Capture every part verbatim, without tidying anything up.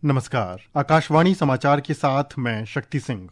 नमस्कार। आकाशवाणी समाचार के साथ मैं Shakti Singh.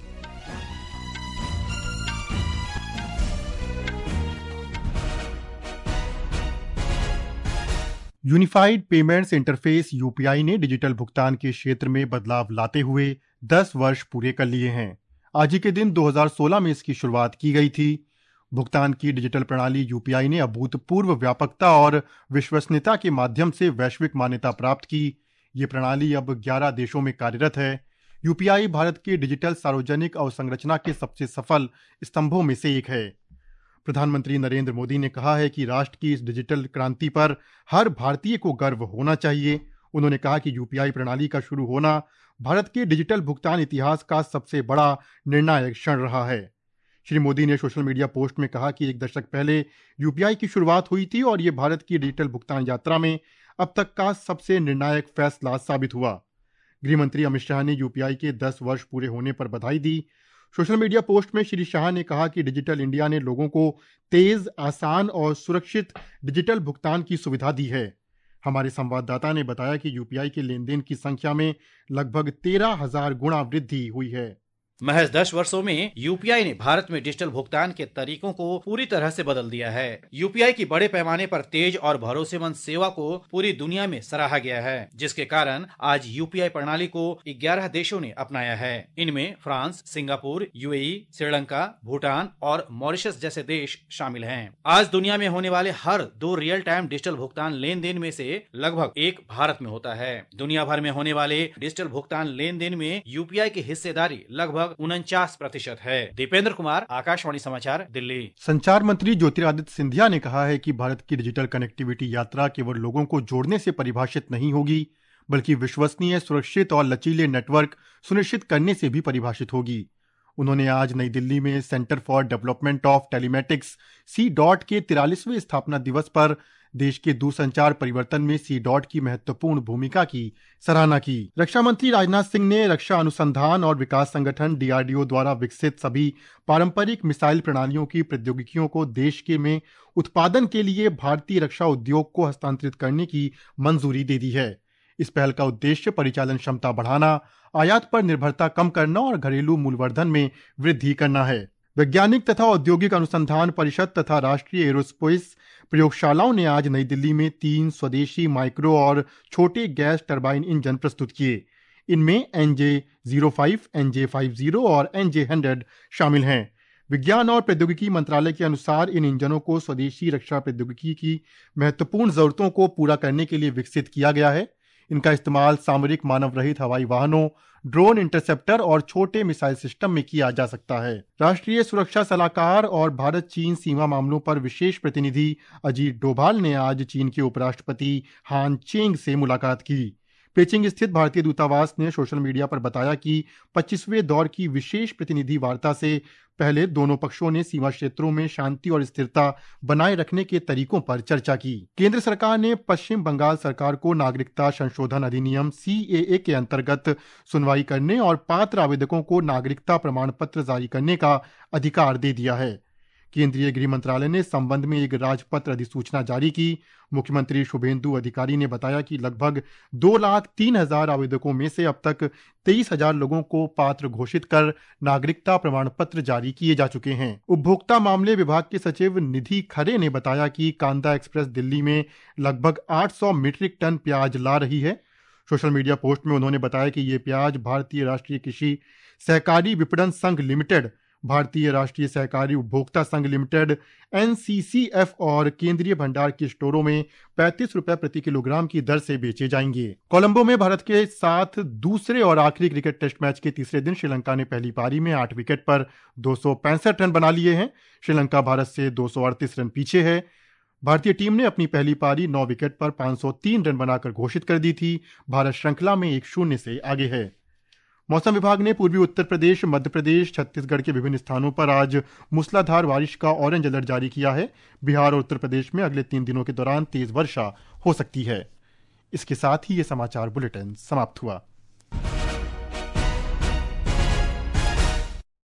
Unified payments interface UPI ने डिजिटल भुगतान के क्षेत्र में बदलाव लाते हुए दस वर्ष पूरे कर लिए हैं। आज ही के दिन दो हज़ार सोलह में इसकी शुरुआत की गई थी। भुगतान की डिजिटल प्रणाली यूपीआई ने अभूतपूर्व व्यापकता और विश्वसनीयता के माध्यम से वैश्विक मान्यता प्राप्त की। ये प्रणाली अब ग्यारह देशों में कार्यरत है। यूपीआई भारत के डिजिटल सार्वजनिक अवसंरचना के सबसे सफल स्तंभों में से एक है। प्रधानमंत्री नरेंद्र मोदी ने कहा है कि राष्ट्र की इस डिजिटल क्रांति पर हर भारतीय को गर्व होना चाहिए। उन्होंने कहा कि यूपीआई प्रणाली का शुरू होना भारत के डिजिटल भुगतान इतिहास का सबसे बड़ा निर्णायक क्षण रहा है। श्री मोदी ने सोशल मीडिया पोस्ट में कहा कि एक दशक पहले यूपीआई की शुरुआत हुई थी और ये भारत की डिजिटल भुगतान यात्रा में अब तक का सबसे निर्णायक फैसला साबित हुआ। गृह मंत्री अमित शाह ने यूपीआई के दस वर्ष पूरे होने पर बधाई दी। सोशल मीडिया पोस्ट में श्री शाह ने कहा कि डिजिटल इंडिया ने लोगों को तेज, आसान और सुरक्षित डिजिटल भुगतान की सुविधा दी है। हमारे संवाददाता ने बताया कि यूपीआई के लेन देन की संख्या में लगभग तेरह हजार गुना वृद्धि हुई है। महज दस वर्षों में यूपीआई ने भारत में डिजिटल भुगतान के तरीकों को पूरी तरह से बदल दिया है। यूपीआई की बड़े पैमाने पर तेज और भरोसेमंद सेवा को पूरी दुनिया में सराहा गया है, जिसके कारण आज यूपीआई प्रणाली को ग्यारह देशों ने अपनाया है। इनमें France, Singapore, UAE, Sri Lanka, Bhutan और मॉरिशस जैसे देश शामिल हैं। आज दुनिया में होने वाले हर दो रियल टाइम डिजिटल भुगतान लेन देन में से लगभग एक भारत में होता है। दुनिया भर में होने वाले डिजिटल भुगतान लेन देन में यूपीआई की हिस्सेदारी लगभग उनचास प्रतिशत है। दीपेंद्र कुमार, आकाशवाणी समाचार, दिल्ली। संचार मंत्री ज्योतिरादित्य सिंधिया ने कहा है कि भारत की डिजिटल कनेक्टिविटी यात्रा केवल लोगों को जोड़ने से परिभाषित नहीं होगी, बल्कि विश्वसनीय, सुरक्षित और लचीले नेटवर्क सुनिश्चित करने से भी परिभाषित होगी। उन्होंने आज नई दिल्ली में centre for development of telematics C dot के तिरालीसवें स्थापना दिवस पर देश के दूरसंचार परिवर्तन में सी डॉट की महत्वपूर्ण भूमिका की सराहना की। रक्षा मंत्री राजनाथ सिंह ने रक्षा अनुसंधान और विकास संगठन डीआरडीओ द्वारा विकसित सभी पारंपरिक मिसाइल प्रणालियों की प्रौद्योगिकियों को देश के में उत्पादन के लिए भारतीय रक्षा उद्योग को हस्तांतरित करने की मंजूरी दे दी है। इस पहल का उद्देश्य परिचालन क्षमता बढ़ाना, आयात पर निर्भरता कम करना और घरेलू मूल्यवर्धन में वृद्धि करना है। वैज्ञानिक तथा औद्योगिक अनुसंधान परिषद तथा राष्ट्रीय एरोस्पेस प्रयोगशालाओं ने आज नई दिल्ली में तीन स्वदेशी माइक्रो और छोटे गैस टरबाइन इंजन प्रस्तुत किए। इनमें NJ zero five, NJ fifty और एनजे हंड्रेड शामिल हैं। विज्ञान और प्रौद्योगिकी मंत्रालय के अनुसार इन इंजनों को स्वदेशी रक्षा प्रौद्योगिकी की महत्वपूर्ण जरूरतों को पूरा करने के लिए विकसित किया गया है। इनका इस्तेमाल सामरिक मानव रहित हवाई वाहनों, ड्रोन, इंटरसेप्टर और छोटे मिसाइल सिस्टम में किया जा सकता है। राष्ट्रीय सुरक्षा सलाहकार और भारत चीन सीमा मामलों पर विशेष प्रतिनिधि अजीत डोभाल ने आज चीन के उपराष्ट्रपति हान चेंग से मुलाकात की। पेचिंग स्थित भारतीय दूतावास ने सोशल मीडिया पर बताया कि पच्चीसवें दौर की विशेष प्रतिनिधि वार्ता से पहले दोनों पक्षों ने सीमा क्षेत्रों में शांति और स्थिरता बनाए रखने के तरीकों पर चर्चा की। केंद्र सरकार ने पश्चिम बंगाल सरकार को नागरिकता संशोधन अधिनियम सीएए के अंतर्गत सुनवाई करने और पात्र आवेदकों को नागरिकता प्रमाण पत्र जारी करने का अधिकार दे दिया है। केंद्रीय गृह मंत्रालय ने इस संबंध में एक राजपत्र अधिसूचना जारी की। मुख्यमंत्री शुभेंदु अधिकारी ने बताया कि लगभग दो लाख तीन हजार आवेदकों में से अब तक तेईस हजार लोगों को पात्र घोषित कर नागरिकता प्रमाण पत्र जारी किए जा चुके हैं। उपभोक्ता मामले विभाग के सचिव निधि खरे ने बताया कि कांदा एक्सप्रेस दिल्ली में लगभग आठ सौ मीट्रिक टन प्याज ला रही है। सोशल मीडिया पोस्ट में उन्होंने बताया कि ये प्याज भारतीय राष्ट्रीय कृषि सहकारी विपणन संघ लिमिटेड, भारतीय राष्ट्रीय सहकारी उपभोक्ता संघ लिमिटेड एनसीसीएफ और केंद्रीय भंडार के स्टोरों में पैंतीस रुपए प्रति किलोग्राम की दर से बेचे जाएंगे। कोलंबो में भारत के साथ दूसरे और आखिरी क्रिकेट टेस्ट मैच के तीसरे दिन श्रीलंका ने पहली पारी में आठ विकेट पर दो सौ पैंसठ रन बना लिए हैं। श्रीलंका भारत से दो सौ अड़तीस रन पीछे है। भारतीय टीम ने अपनी पहली पारी नौ विकेट पर पाँच सौ तीन रन बनाकर घोषित कर दी थी। भारत श्रृंखला में एक शून्य से आगे है। मौसम विभाग ने पूर्वी उत्तर प्रदेश, मध्य प्रदेश, छत्तीसगढ़ के विभिन्न स्थानों पर आज मूसलाधार बारिश का ऑरेंज अलर्ट जारी किया है। बिहार और उत्तर प्रदेश में अगले तीन दिनों के दौरान तेज वर्षा हो सकती है। इसके साथ ही ये समाचार बुलेटिन समाप्त हुआ।